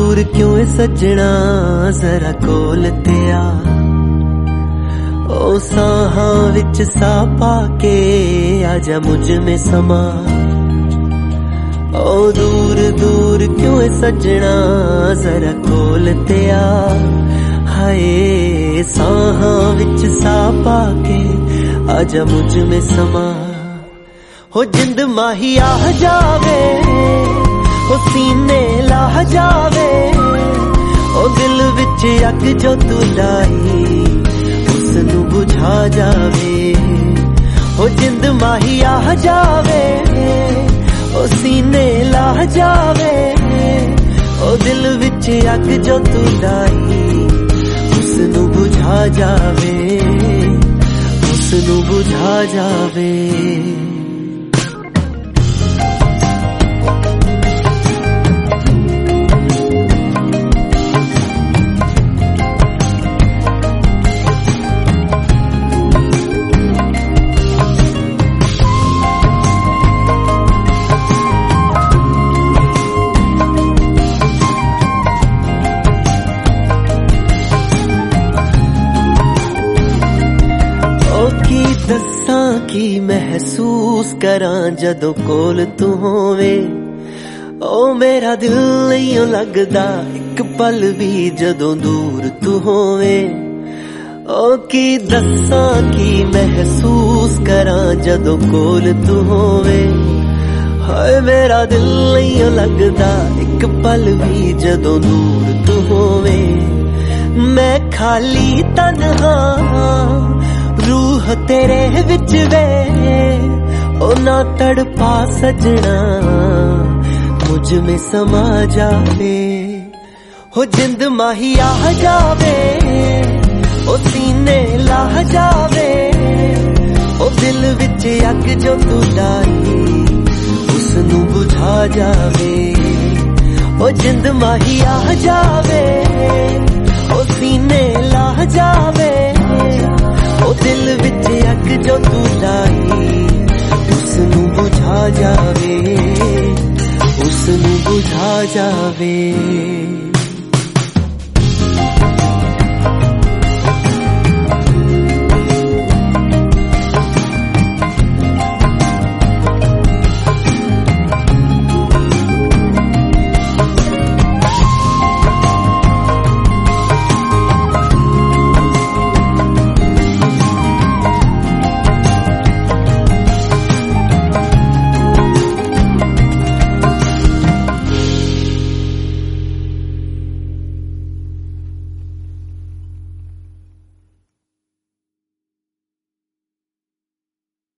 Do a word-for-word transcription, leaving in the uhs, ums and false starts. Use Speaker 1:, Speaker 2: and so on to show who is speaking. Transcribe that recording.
Speaker 1: दूर क्यों है सजना, जरा कोल ते आ। ओ साहां विच सा पाके आजा मुझ में समा। ओ दूर दूर क्यों है सजना, जरा कोल ते आ। हाय साहां विच सा पाके आजा मुझ में समा। हो जिंद माही आ जावे, ओ सीने लाह जावे, ओ दिल विच अग जो तू लाई उसनू बुझा जावे। ओ जिंद माही आ जावे, ओ सीने लाह जावे, ओ दिल विच अग जो तू लाई उसनू बुझा जावे, उसनू बुझा जावे। की दस्सां की महसूस करां जदों कोल तू होवे। ओ मेरा दिल नहीं लगदा एक पल भी जदों दूर तू होवे। ओ की दस्सां की महसूस करां जदों कोल तू होवे। हाय मेरा दिल नहीं लगदा एक पल भी जदों दूर तू होवे। मैं खाली तन्हा रूह तेरे विच वे, ओ ना तड़पा सजना मुझ में समा जावे। हो जिंद माही आ जावे, ओ सीने लाह जावे, ओ दिल विच अग जो तू लाई उसनू बुझा जावे। ओ जिंद माही आ जावे, ओ सीने लाह जावे, ओ दिल विच अग जो तू लाई उसनू बुझा जावे, उसनू बुझा जावे।